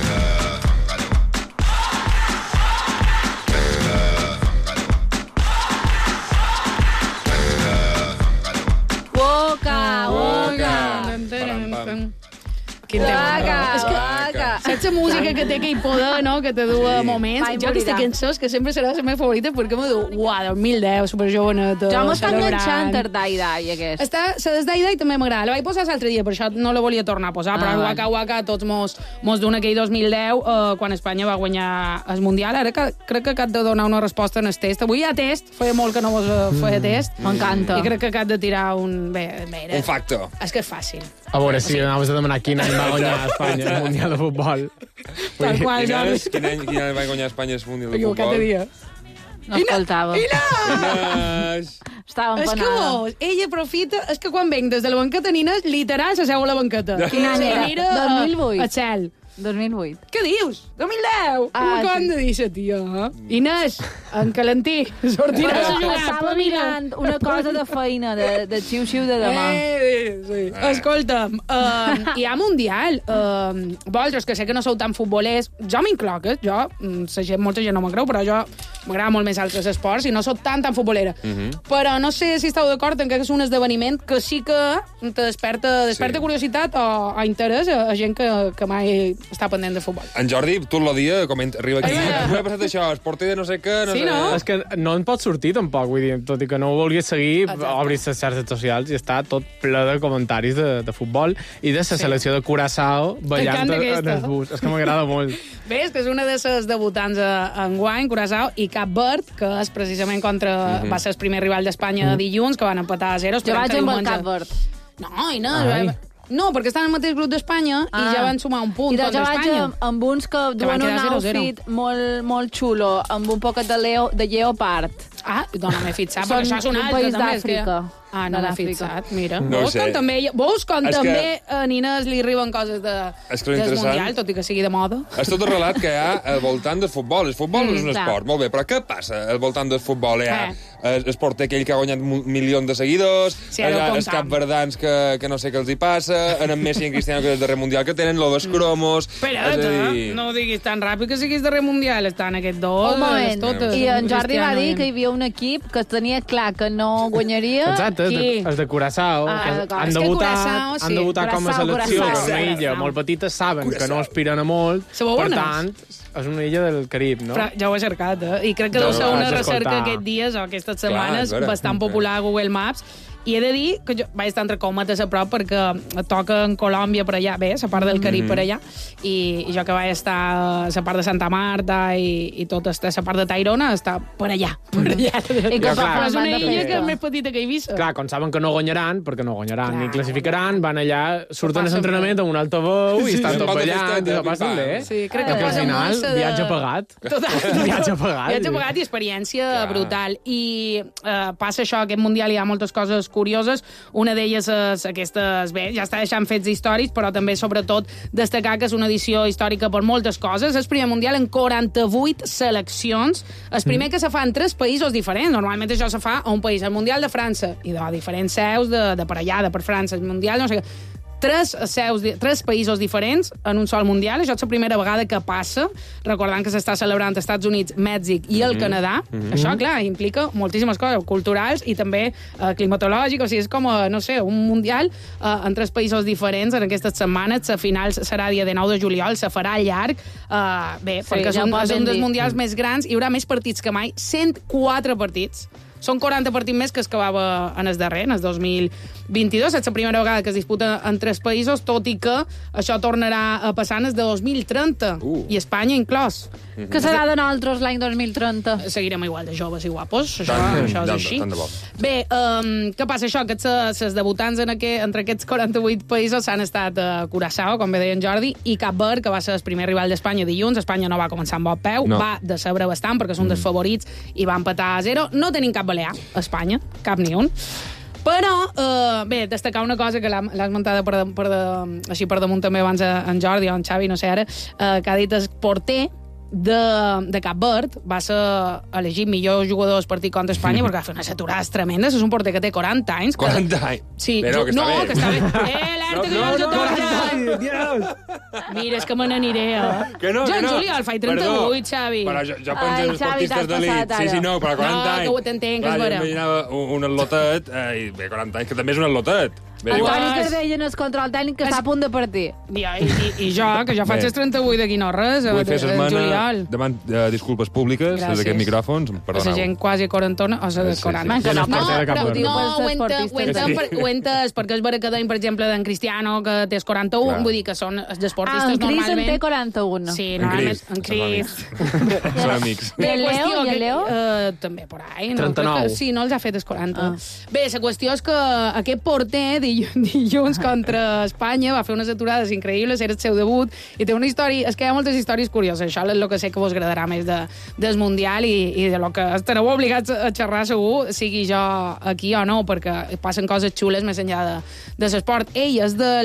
Quin tema. Saps la música que té aquell poder, no?, que te du a moments? Jo aquesta cançó és que sempre serà la meva favorita perquè m'ho diu, uau, 2010, superjoveneta, jo m'està enganxant el Dai aquest. La del Dai també m'agrada. La vaig posar l'altre dia, per això no la volia tornar a posar, però Waka Waka tots mos d'un aquell 2010, quan Espanya va guanyar el Mundial. Ara crec que cap de donar una resposta en el test. Avui hi ha test, feia molt que no mos feia test. M'encanta. I crec que cap de tirar un... Un factor. És que és fàcil. A veure, si anaves a demanar quin any va guanyar Espanya el Mundial de Futbol. Tal qual, Jordi. Quin any va guanyar Espanya el Mundial de Futbol? Equivocat de dia. No escoltava. Estava empanada. És que vos, ella aprofita... És que quan venc des de la banqueta, Inés, literal, s'asseu a la banqueta. Quin any era? Mira 2008. El cel. 2008. Què dius? 2010? Com han de dir això, tia? Inés, en calentí, sortiràs a jugar. Estava mirant una cosa de feina, de xiu-xiu de demà. Sí. Escolta'm, hi ha Mundial. Vosaltres, que sé que no sou tan futbolers, jo m'incloc, jo, molta gent no m'ho creu, però jo m'agrada molt més altres esports i no sóc tan futbolera. Però no sé si esteu d'acord en que és un esdeveniment que sí que te desperta curiositat o interès a gent que mai està pendent de futbol. En Jordi, tot el dia arriba aquí. M'ha passat això, es porta de no sé què, no sé... no? És que no en pot sortir tampoc, vull dir, tot i que no ho vulguis seguir, obris les xarxes socials i està tot ple de comentaris de futbol i de la selecció de Curaçao ballant en el bus. És que m'agrada molt. Bé, és que és una de les debutants enguany, Curaçao, i Cap Verd, que és precisament contra... Va ser el primer rival d'Espanya dilluns, que van empatar a 0. Jo vaig amb el Cap Verd. No, perquè estan al mateix grup d'Espanya i ja van sumar un punt contra Espanya. I jo vaig amb uns que duen un outfit molt xulo, amb un poquet de lleopard. No m'he fixat, perquè això és un altre, país d'Àfrica. No m'he fixat, mira. No Veus com també a Nines li arriben coses del Mundial, tot i que sigui de moda. És tot el relat que hi ha al voltant del futbol. El futbol és un esport, molt bé, però què passa al voltant del futbol? Hi ha el porter aquell que ha guanyat milions de seguidors, els capverdans que no sé què els hi passa, en Messi i en Cristiano, que és el darrer Mundial que tenen, lo dels cromos... Espera't, no ho diguis tan ràpid que siguis darrer Mundial, estan aquests dos... Un moment, i en Jordi va dir que hi havia un equip que tenia clar que no guanyaria... Exacte, els de Curaçao, que han debutat com a selecció, que és una illa molt petita, saben que no aspiren a molt, per tant, és una illa del Carib, no? Però ja ho he cercat, i crec que deu ser una recerca aquests dies o aquestes setmanes bastant popular a Google Maps. I he de dir que jo vaig estar entre còmetes a prop perquè toca en Colòmbia per allà, bé, la part del Carib per allà, i jo que vaig estar a la part de Santa Marta i tota la part de Tairona està per allà. I és una illa que és més petita que Eivissa. Clar, com saben que no guanyaran, perquè no guanyaran ni classificaran, van allà, surten a l'entrenament amb un altaveu i estan tot ballant i la passen bé. Sí, crec que al final, viatge pagat. Viatge pagat i experiència brutal. I passa això, aquest Mundial hi ha moltes coses curioses. Una d'elles és aquestes... Bé, ja està deixant fets històrics, però també, sobretot, destacar que és una edició històrica per moltes coses. És el primer mundial en 48 seleccions. El primer que se fa en 3 països diferents. Normalment això se fa a un país. El Mundial de França, i de diferents seus de per allà, de per França. El Mundial, no sé què. 3 països diferents en un sol mundial. Això és la primera vegada que passa, recordant que s'està celebrant als Estats Units, Mèxic i el Canadà. Això, clar, implica moltíssimes coses culturals i també climatològiques. O sigui, és com, no sé, un mundial en 3 països diferents en aquestes setmanes. La final serà dia 19 de juliol, se farà llarg. Bé, sí, perquè és un dels mundials més grans. Hi haurà més partits que mai. 104 partits. Són 40 partits més que es acabava en el darrer, en el 2022. És la primera vegada que es disputa en 3 països, tot i que això tornarà a passar en el de 2030, i Espanya inclòs. Que serà de nosaltres l'any 2030? Seguirem igual de joves i guapos, això és així. Bé, què passa això? Que els debutants entre aquests 48 països s'han estat a Curaçao, com bé deia en Jordi, i Cap Verd, que va ser el primer rival d'Espanya dilluns. Espanya no va començar amb bon peu, va decebre bastant, perquè són dels favorits, i va empatar a 0. No tenim cap balear a Espanya, cap ni un. Però, bé, destacar una cosa que l'ha esmentada així per damunt també abans en Jordi o en Xavi, no sé ara, que ha dit el porter de Cap Verd va ser elegit millor jugador del partit contra Espanya perquè va fer unes aturades tremendes. És un porter que té 40 anys. 40 anys? Sí. Però que està bé. Que està bé. Alerta, que jo no t'ho Mira, és que me n'aniré, Que no, jo en juliol faig 38, Xavi. Però jo penso en esportistes d'elit. Sí, no, però 40 anys. No, que ho t'entenc, que és vera. Jo imaginava un atlotet, i bé, 40 anys, que també és un atlotet. Antoni Cardell en el control tècnic que està a punt de partir. I jo, que jo faig els 38 d'aquí no res, vull fer juliol. Demant disculpes públiques des d'aquests micròfons, perdoneu. La gent quasi quarantona, o sigui, de 40. Ho entes, perquè és vera que deim, per exemple, d'en Cristiano, que té 41, vull dir que són desportistes normalment... En Cris en té 41. Sí, normalment, en Cris. Són amics. I el Leo? També, por ahí. 39. Sí, no els ha fet els 40. Bé, la qüestió és que aquest porter dilluns contra Espanya va fer unes aturades increïbles, era el seu debut, i té una història... És que hi ha moltes històries curioses, això és el que sé que vos agradarà més del Mundial i de lo que estareu obligats a xerrar segur, sigui jo aquí o no, perquè passen coses xules més enllà de l'esport. Ell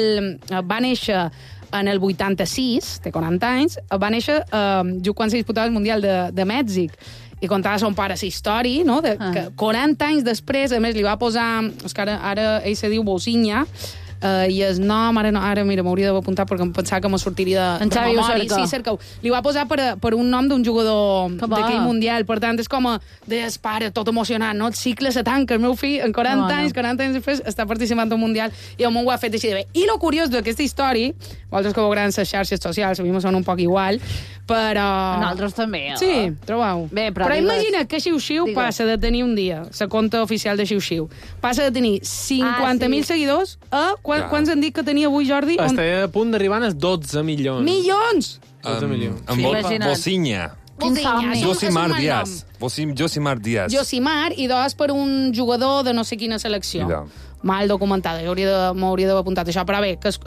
va néixer en el 86, té 40 anys, va néixer just quan se disputava el Mundial de Mèxic, i contava son pare la història, no? Que 40 anys després, a més, li va posar... És que ara ell se diu Bocinya, i el nom, ara mira, m'hauria d'apuntar perquè em pensava que me sortiria de memòria. Sí, cerca-ho. Li va posar per un nom d'un jugador d'aquell mundial. Per tant, és com deies, pare, tot emocionant, no? El cicle se tanca, el meu fill, en 40 anys després, està participant d'un mundial i el món ho ha fet així de bé. I lo curiós d'aquesta història, vosaltres que veureu en les xarxes socials, a mi me sona un poc igual, però... Nosaltres també. Sí, trobeu. Bé, però imagina que Xiu-Xiu passa de tenir un dia, la compte oficial de Xiu-Xiu, passa de tenir 50.000 seguidors a... Quants han dit que tenia avui, Jordi? Està a punt d'arribar als 12 milions. Milions! 12 milions. Amb Bocinya. Josimar Díaz. Josimar, i dos per un jugador de no sé quina selecció. Mal documentada, m'hauria d'haver apuntat això, però bé, que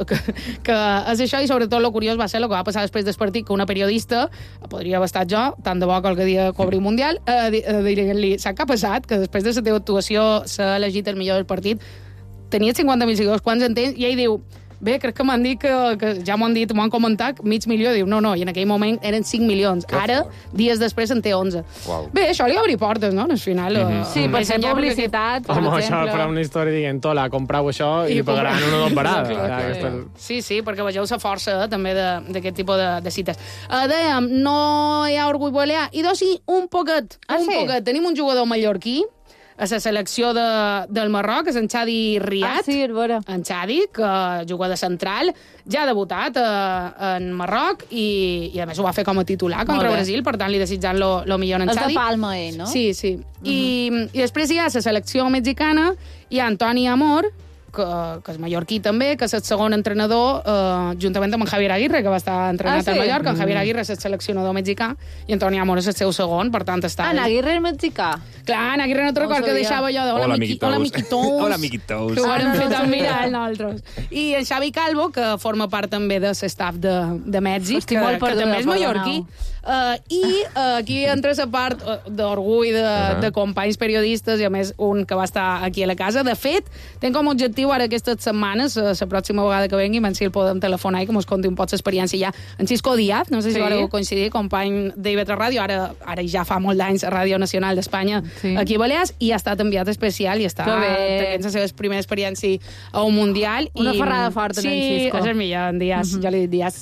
és això, i sobretot el curiós va ser el que va passar després del partit, que una periodista, podria haver estat jo, tant de bo que el dia cobri un mundial, dir-li, sap què ha passat? Que després de la teva actuació s'ha elegit el millor del partit, tenia 50.000 seguidors, quants en tens? I ell diu, bé, crec que m'han dit que ja m'ho han dit, m'ho han comentat, $500.000. Diu, no, i en aquell moment eren 5 milions. Ara, dies després, en té 11. Bé, això li obri portes, no? Al final... Sí, per ser publicitat, per exemple. Això farà una història dient, hola, comprau això i pagaran una doble parada. Sí, perquè vegeu la força també d'aquest tipus de cites. Dèiem, no hi ha orgull balear. I doncs sí, un poquet. Tenim un jugador mallorquí a la selecció del Marroc, és en Xadi Riad. Sí, és vera. En Xadi, que juga de central, ja ha debutat en Marroc i a més ho va fer com a titular contra Brasil, per tant li desitjant lo millor en Xadi. És de Palma, ell, no? Sí. I després hi ha la selecció mexicana, hi ha Antoni Amor, que és mallorquí també, que és el segon entrenador, juntament amb en Javier Aguirre, que va estar entrenat al Mallorca. En Javier Aguirre és el seleccionador mexicà i Antoni Amor és el seu segon, per tant està... En Aguirre és mexicà? Clar, en Aguirre no te record que deixava allò de hola, miquitos. Hola, miquitos. Que ho hem fet al mirar nosaltres. I el Xavi Calvo, que forma part també de l'estaf de Mèxic, que també és mallorquí. I aquí entra la part d'orgull de companys periodistes i, a més, un que va estar aquí a la casa. De fet, tenc com a objectiu ara aquestes setmanes, la pròxima vegada que vengui, si el podem telefonar i que mos conti un poc l'experiència ja. En Xisco Díaz, no sé si vareu coincidir, company d'IV3 Ràdio, ara ja fa molt d'anys a Ràdio Nacional d'Espanya aquí a Balears, i ha estat enviat especial i està tenint la seva primera experiència a un mundial. Una ferrada forta en Xisco. Sí, és el millor, en Díaz, jo li dic Díaz.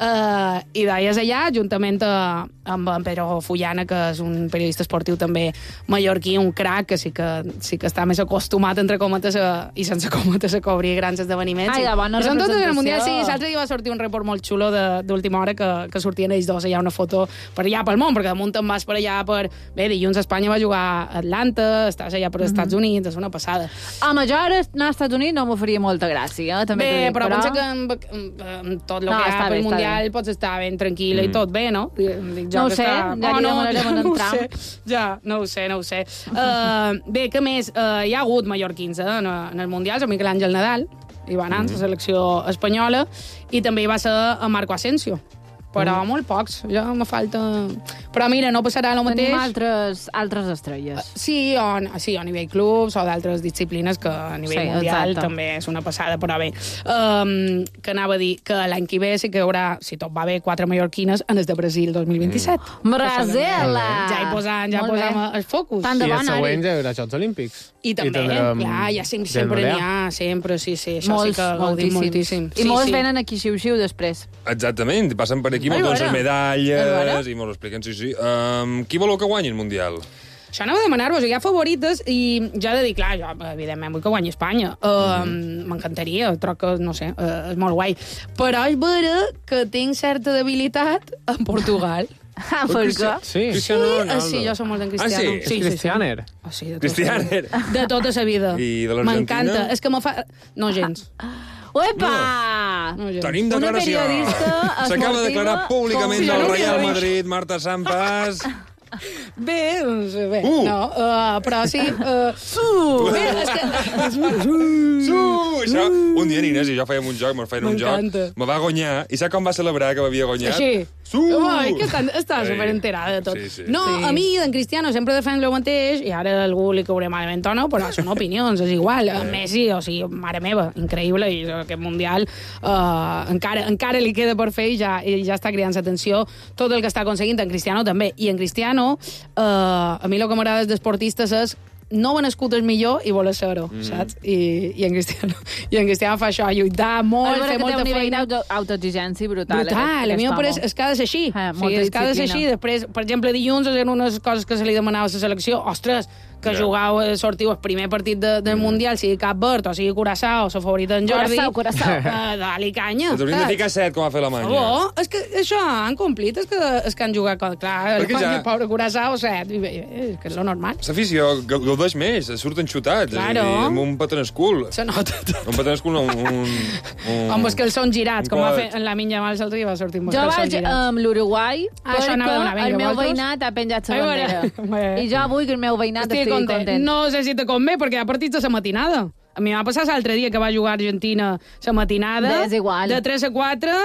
I deies allà, juntament amb en Pedro Fullana, que és un periodista esportiu també mallorquí, un crac, que sí que està més acostumat, entre cometes, i sense cometes, a cobrir grans esdeveniments. Ai, la bona representació. Són totes en el Mundial, sí. L'altre dia va sortir un report molt xulo d'última hora que sortien ells dos. Hi ha una foto per allà pel món, perquè damunt te'n vas per allà per... Bé, dilluns Espanya va jugar a Atlanta, estàs allà per Estats Units, és una passada. Home, jo ara anar als Estats Units no m'ho faria molta gràcia, també t'ho dic, però pensa que amb tot el que hi ha pel Mundial pots estar ben tranquil·la i tot bé, no? No ho sé, ja li demanarem en Trump. Ja, no ho sé. Bé, què més? Hi ha hagut mallorquins en el Mundial, el Miquel Àngel Nadal, hi va anar a la selecció espanyola, i també hi va ser a Marco Asensio. Però molt pocs, ja me falta... Però mira, no passarà el mateix... Tenim altres estrelles. Sí, a nivell clubs o d'altres disciplines que a nivell mundial també és una passada, però bé. Que anava a dir que l'any que ve sí que hi haurà, si tot va bé, 4 mallorquines en el de Brasil 2027. Brasil! Ja hi posam el focus. I el següent ja hi haurà Jocs Olímpics. I també, clar, ja sempre n'hi ha, sempre, sí. Això sí que gaudim moltíssim. I molts venen aquí xiu-xiu després. Exactament, passen per aquí, molts les medalles, i m'ho expliquen, sí. Qui voleu que guanyi el Mundial? Això anava a demanar-vos, hi ha favorites, i ja he de dir, clar, jo, evidentment, vull que guanyi Espanya. M'encantaria, troc que, no sé, és molt guai. Però és vera que tinc certa debilitat en Portugal. Per què? Sí, Cristiano Ronaldo. Sí, jo soc molt d'en Cristiano. Ah, sí? És Cristianer. Sí, Cristianer. De tota la vida. I de l'Argentina? M'encanta. És que me fa... No, gens. Uepa! No, tenim declaració. S'acaba de declarar públicament del Real Madrid, Marta Sampas. Bé, no, però sí... Bé, és que... Això, un dia, Inés, i jo fèiem un joc, me va guanyar, i saps com va celebrar que m'havia guanyat? Així. Ui, que està superenterada de tot. No, a mi, d'en Cristiano, sempre defensa el mateix, i ara a algú li cauré malament o no, però són opinions, és igual. Messi, o sigui, mare meva, increïble, i aquest Mundial encara li queda per fer, i ja està cridant l'atenció tot el que està aconseguint. En Cristiano també. I en Cristiano, a mi el que m'agrada d'esportistes és no va nascut el millor i vol ser-ho, saps? I en Cristiano fa això, lluitar molt, fer molta feina. Té un nivell d'autoexigència brutal. Brutal, a mi m'apareix, és que ha de ser així. És que ha de ser així. Després, per exemple, dilluns eren unes coses que se li demanava a la selecció. Ostres, que jugau, sortiu el primer partit del Mundial, sigui Cap Verd o sigui Curaçao, la favorita en Jordi. Curaçao. Dali canya. Ens hauríem de ficar 7, com va fer l'Alemanya. És que això han complit, és que han jugat, clar, el pobre Curaçao, 7, que és lo normal. L'afició gaudeix més, surten xutats, amb un patanescul. Se nota. Un patanescul, amb els calçons girats, com va fer en la Minya Mal l'altre dia, va sortir amb els calçons girats. Jo vaig amb l'Uruguai, perquè el meu veïnat ha penjat la bandera. I jo vull que el meu veïnat estigui content. No sé si te convé, perquè hi ha partits de la matinada. A mi m'ha passat l'altre dia que va jugar Argentina la matinada. És igual. De 3 a 4,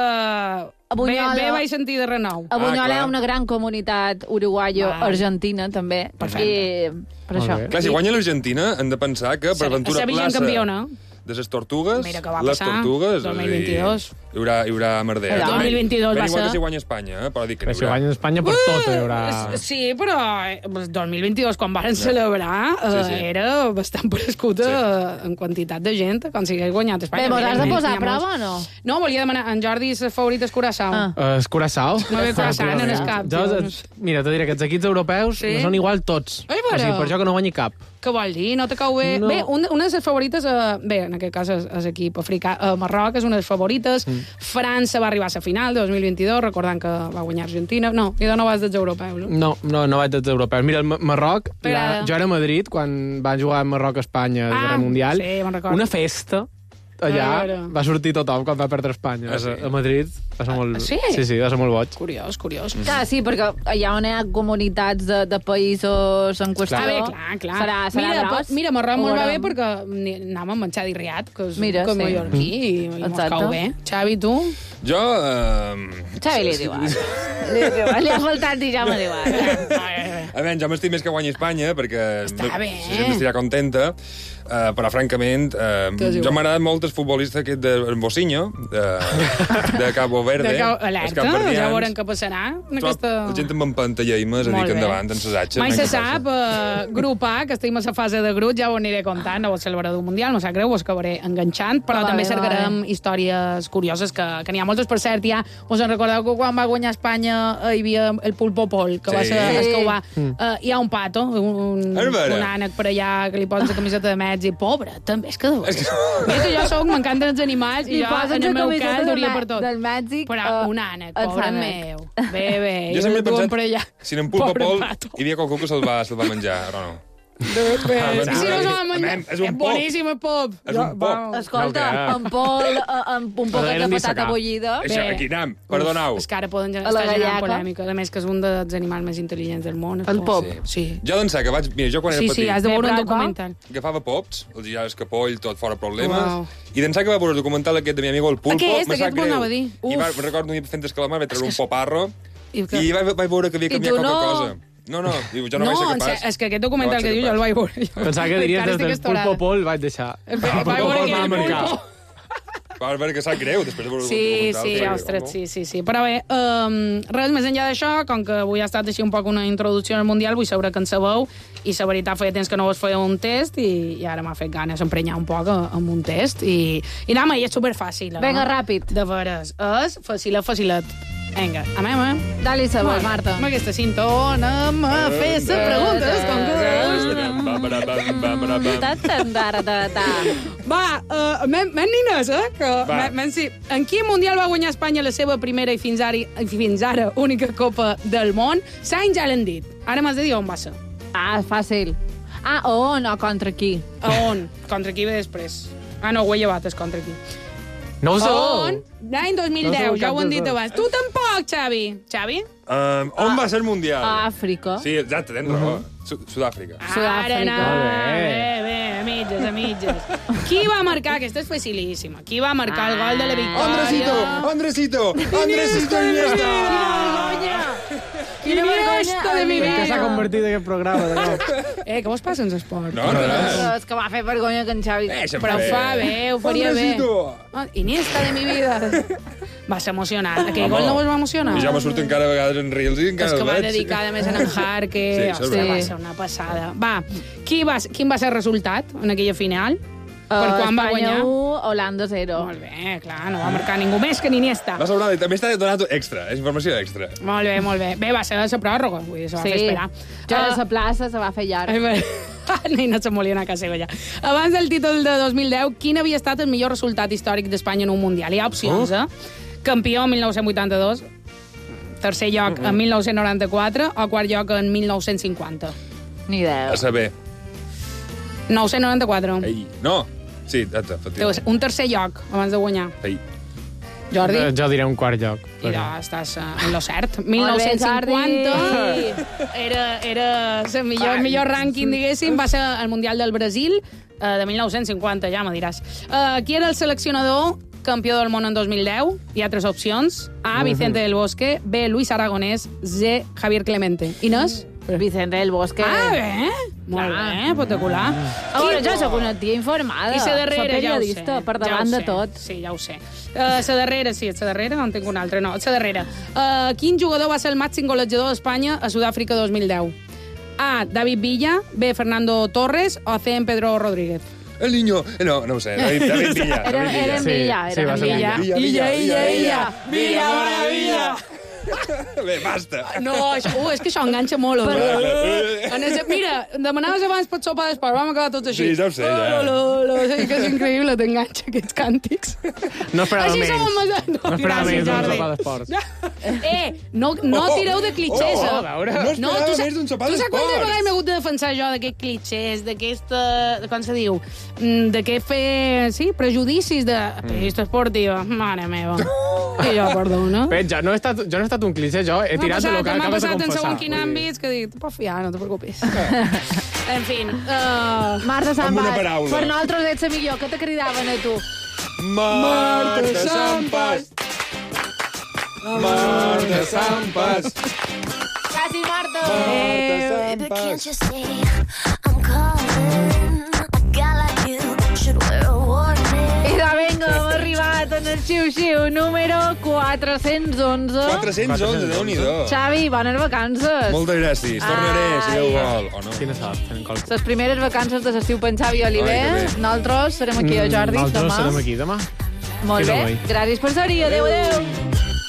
bé vaig sentir de renou. A Bunyola hi ha una gran comunitat uruguaio-argentina, també. Perfecte. I per això. Clar, si guanya l'Argentina, hem de pensar que per Ventura Plaça... campiona. De les tortugues, mira que va passar, 2022. Hi haurà merder. El 2022 va ser... igual que si guanya Espanya, però dic que n'hi haurà. Si guanya Espanya, per tot hi haurà... Sí, però el 2022, quan van celebrar, era bastant prescut en quantitat de gent que aconsegueix guanyar Espanya. Bé, vos has de posar a prova o no? No, volia demanar, en Jordi, les favorites Curaçao. És Curaçao? No ve Curaçao, no n'és cap. Mira, te diré que els equips europeus no són igual tots. O sigui, per això que no guanyi cap. Què vol dir? No te cau bé? Bé, una de les favorites, bé, en aquest cas és equip africà, Marroc és una de les favorites, França va arribar a la final de 2022, recordant que va guanyar Argentina. No, i no vas dels europeus. No vaig dels europeus. Mira, el Marroc, jo era a Madrid, quan van jugar a Marroc-Espanya al Mundial, sí, me'n recordo. una festa allà va sortir tothom quan va perdre Espanya. A Madrid va ser molt... Sí? Sí, va ser molt boig. Curiós. Clar, sí, perquè allà on hi ha comunitats de països en qüestió... Clar. Serà gros. Mira, Marroc molt va bé perquè anàvem a menjar d'Irriat, que és mallorquí, i mos cau bé. Xavi, tu? Jo... Xavi li diu li ha faltat dir ja me diu A veure, jo m'estic més que guanyi Espanya, perquè està bé. M'estirà contenta, però francament, jo m'agrada molt el futbolista aquest de Bocinho, de Cabo Verde. Alerta, ja veurem què passarà. La gent amb empantalleïmes a dir que endavant en ses atxes. Mai se sap, grup A, que estem a la fase de grup, ja ho aniré contant, no ho celebraré un mundial, no sap greu, ho acabaré enganxant, però també cercarem històries curioses, que n'hi ha moltes. Per cert, ja us en recordeu que quan va guanyar Espanya hi havia el Pulpo Pol, que va ser escauar. Hi ha un pato, un ànec per allà, que li posa la camiseta de Mèxic, pobre, també és que de veres. Mira que jo m'encanten els animals, i jo en el meu cas duria per tot. Del Mèxic, però un ànec, pobre meu. Bé, jo sempre he pensat, si en Pulpo Pol hi havia qualcú que se'l va menjar, o no? Si no s'ho va menjar, és boníssim el pop. És un pop. Escolta, un poquet de patata bullida. Aquí anem, perdoneu. És que ara poden estar generant polèmica. A més, que és un dels animals més intel·ligents del món. El pop. Sí. Jo d'ençà que vaig... Mira, jo quan era petit... Sí, has de veure un documental. Agafava pops, els ja el capoll, tot fora problemes, i d'ençà que va veure el documental aquest de mi amigo el Pulpo, me sap greu. I recordo fent el calamar, vaig treure un poparro, i vaig veure que havia canviat qualque cosa. No, jo no vaig ser capaç. És que aquest documental que diu jo el vaig veure. Pensava que diries des del Pulpo Pol vaig deixar. Vaig veure que era Pulpo. Vas veure que sap greu després de veure el documental. Ostres, sí. Però bé, res més enllà d'això, com que avui ha estat així un poc una introducció al Mundial, vull saber que en sabeu, i la veritat feia temps que no vos feia un test, i ara m'ha fet ganes d'emprenyar un poc amb un test, i anem, i és superfàcil. Vinga, ràpid. De veres, és facilet. Vinga, anem, Dali sabor, Marta. Amb aquesta cinta anem a fer les preguntes, com que... Va, men nines, que... En quin mundial va guanyar Espanya la seva primera i fins ara única Copa del Món? S'any ja l'han dit. Ara m'has de dir on va ser. Fàcil. On o contra qui? On? Contra qui ve després? No, ho he llevat, és contra qui. No ho sé. On? L'any 2010, ja ho han dit abans. Tu tampoc, Xavi. Xavi? On va ser el Mundial? A Àfrica. Sí, exacte, tens raó. Sud-àfrica. Bé, a mitges. Qui va marcar? Aquesta és facilíssima. Qui va marcar el gol de la victòria? Andresito Iniesta! Quina vergonya de mi vida! Que s'ha convertit en aquest programa. Què vos passa en l'esport? No, res. És que va fer vergonya que en Xavi... Però ho fa bé, ho faria bé. Iniesta de mi vida. Va ser emocionant. Aquell gol no vos va emocionar? I ja me surto encara a vegades en reels i encara el veig. És que va dedicar més en Anjar, que va ser una passada. Va, quin va ser el resultat en aquella final? Per quan va guanyar? Espanya 1, Holanda 0. Molt bé, clar, no va marcar ningú més que Iniesta. Va sobrar, també està donat extra, és informació extra. Molt bé. Bé, va ser la pròrroga, vull dir, se va fer esperar. Jo a la plaça se va fer llarg. No se molia anar a casa ja. Abans del títol de 2010, quin havia estat el millor resultat històric d'Espanya en un Mundial? Hi ha opcions, Campió en 1982, tercer lloc en 1994 o quart lloc en 1950? Ni idea. A saber. 1994. No. Sí, efectivament. Un tercer lloc abans de guanyar. Jordi? Jo diré un quart lloc. Mira, estàs en lo cert. 1950 era el millor rànquing, diguéssim, va ser el Mundial del Brasil de 1950, ja me diràs. Qui era el seleccionador campió del món en 2010? Hi ha 3 opcions. A, Vicente del Bosque. B, Luis Aragonés. C, Javier Clemente. Inés? Vicente del Bosque. Bé. Molt bé, espectacular. A veure, jo soc una tia informada. I la darrera, ja ho sé. Per davant de tot. Sí, ja ho sé. La darrera, no en tinc una altra, no. La darrera. Quin jugador va ser el màxim golejador d'Espanya a Sud-àfrica 2010? A, David Villa. B, Fernando Torres. O C, Pedro Rodríguez. El niño... No ho sé. David Villa. Era en Villa. Villa, maravilla. Bé, basta. No, és que això enganxa molt. Mira, demanaves abans per sopar d'esport, vam acabar tots així. Sí, ja ho sé, ja. Sí, que és increïble, t'enganxa aquests càntics. No esperava menys. No esperava menys d'un sopar d'esport. No tireu de clitxers. No esperava més d'un sopar Tu saps quantes d'esport. vegades m'he hagut de defensar jo d'aquests clitxers, d'aquesta... Com se diu? D'aquest fer... Sí, prejudicis de... Periodista esportiva, mare meva. I jo, perdona. Bé, jo no he estat un clitxer, jo he tirat de lo que acabes de M'ha passat en confessar. segons quin àmbit que dic, te pots fiar, no te preocupis. En fi. Marta Amb una Sampas, paraula. per nosaltres ets la millor. Què te cridaven a tu? Marta Sampas. Marta Sampas. Gràcies, Marta. Marta Can't Sampas. you see I'm calling? A guy like you should wear a warning. Vinga, hem arribat en el xiu-xiu número 411. 411, Déu-n'hi-do. Xavi, bones vacances. Moltes gràcies. Tornaré, si Déu vol. O no? Quina sort, tenim qualsevol. Les primeres vacances de l'estiu per en Xavi Oliver. Ai, que bé. Nosaltres serem aquí a Jordi Nosaltres demà. serem aquí demà. Molt Quina bé. guai. Gràcies per ser-hi. Adéu, adéu.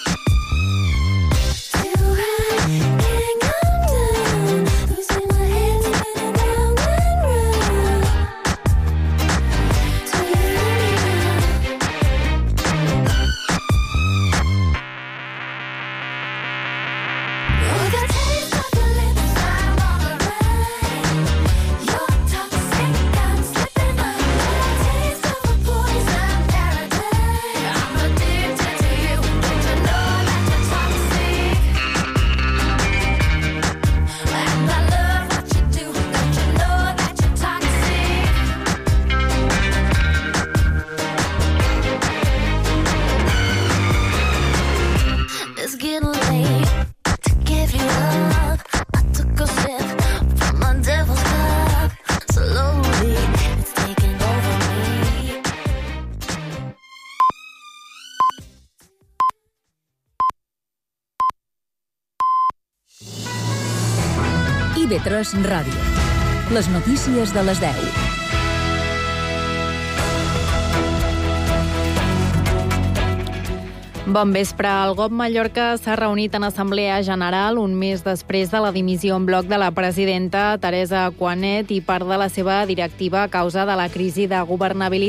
It's getting late to give you up. I took a sip from my devil's cup. Slowly, it's taking over me. IB3 Ràdio. Les notícies de les 10. Bon vespre. El GOB Mallorca s'ha reunit en Assemblea General un mes després de la dimissió en bloc de la presidenta Teresa Cuanet i part de la seva directiva a causa de la crisi de governabilitat